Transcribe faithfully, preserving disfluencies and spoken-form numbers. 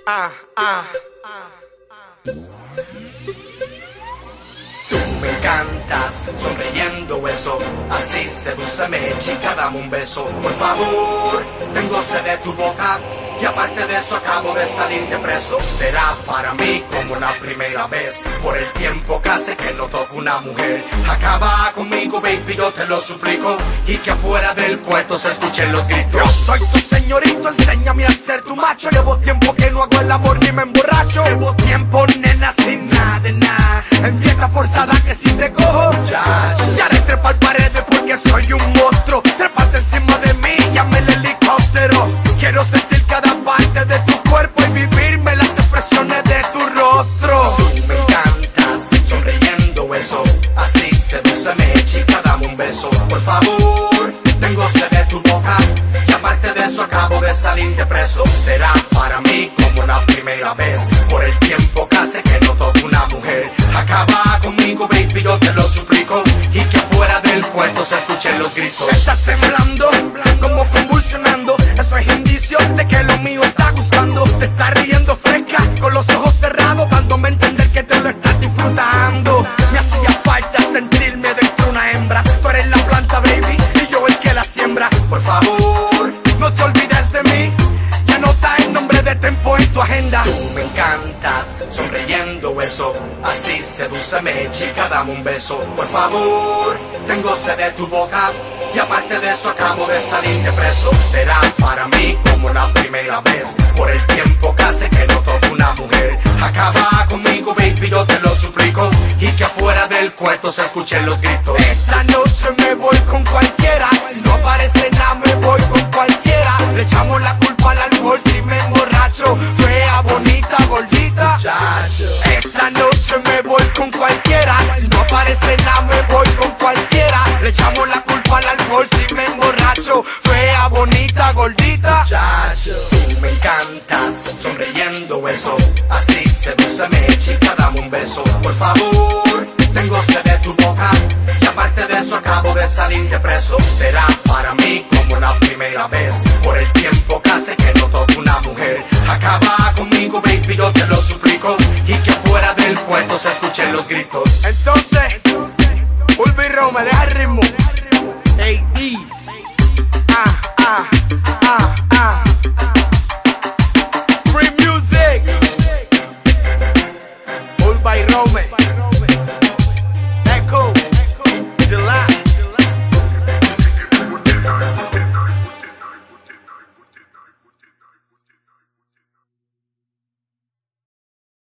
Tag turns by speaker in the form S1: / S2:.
S1: Ah, ah. Tú me encantas, sonriendo eso. Así sedúceme, chica, dame un beso. Por favor, tengo sed de tu boca. Y aparte de eso acabo de salir de preso. Será para mí como la primera vez. Por el tiempo que hace que no toco una mujer. Acaba conmigo, baby, yo te lo suplico. Y que afuera del cuarto se escuchen los gritos. Yo soy tu señorito, enséñame a ser tu macho. Llevo tiempo que no hago el amor ni me emborracho. Llevo tiempo, nena, sin nada de nada. En dieta forzada que si te cojo, ya, ya haré trepar paredes porque soy un monstruo. Trépate encima de mí, llame el helicóptero. Quiero sentir cada parte de tu cuerpo y vivirme las expresiones de tu rostro. Tú me encantas, sonriendo eso. Así sedúceme, chica, dame un beso. Por favor, tengo sed de tu boca. Y aparte de eso acabo de salir de preso. Será para mí como la primera vez. Por el tiempo que hace que no toco una mujer. Acaba conmigo, baby, yo te lo suplico. Y que afuera del cuarto se escuchen los gritos. Estás temblando, como convulsionando. Eso es indicio de que lo mío está gustando. Te estás riendo fresca, con los ojos cerrados, dándome a entender que te lo estás disfrutando. Me hacía falta sentirme dentro de una hembra. Tú eres la planta, baby, y yo el que la siembra. Por favor, no te olvides de mí. Ya anota el nombre de Tempo en tu agenda. Tú me encantas, sonriendo eso. Así sedúceme, chica, dame un beso. Por favor, tengo sed de tu boca. Y aparte de eso acabo de salir de preso. Será para mí como la primera vez. Por el tiempo que hace que no toco una mujer. Acaba conmigo, baby, yo te lo suplico. Y que afuera del cuarto se escuchen los gritos. Esta noche me voy con cualquiera. Si no aparece nada me voy con cualquiera. Le echamos la culpa al alcohol si me emborracho. Fea, bonita, gordita, chacho. Esta noche me voy con cualquiera. Si no aparece nada me voy con cualquiera. Le echamos la culpa al alcohol si me emborracho. Fea, bonita, gordita, chacho. Tú me encantas, sonriendo eso. Así sedúceme, chica, dame un beso. Por favor, tengo sed de tu boca. Y aparte de eso acabo de salir de preso. Será para mí como la primera vez. Por el tiempo que hace que no toco una mujer. Acaba conmigo, baby, yo te lo suplico. Y que afuera del cuarto se escuchen los gritos.